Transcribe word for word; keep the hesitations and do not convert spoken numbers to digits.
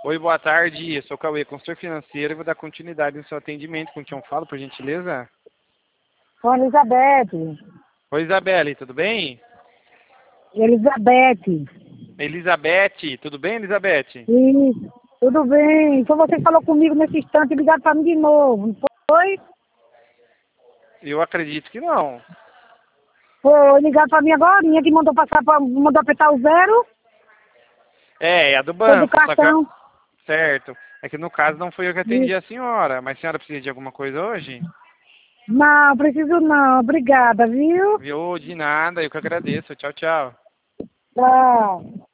Oi, boa tarde. Eu sou o Cauê, consultor financeiro, e vou dar continuidade no seu atendimento. Com quem eu falo, por gentileza? Com Elizabeth. Oi, Isabelle, tudo bem? Elizabeth. Elizabeth, tudo bem, Elizabeth? Isso. Tudo bem. Foi você que falou comigo nesse instante, ligaram para mim de novo, não foi? Eu acredito que não. Foi ligar para mim agora, minha que mandou passar pra, mandou apertar o zero, É, é a do foi do banco, só que... eu- cartão. Certo. É que no caso não foi eu que atendi Isso. a senhora, mas a senhora precisa de alguma coisa hoje? Não, preciso não. Obrigada, viu? Viu? De nada, eu que agradeço. Tchau, tchau. Tchau.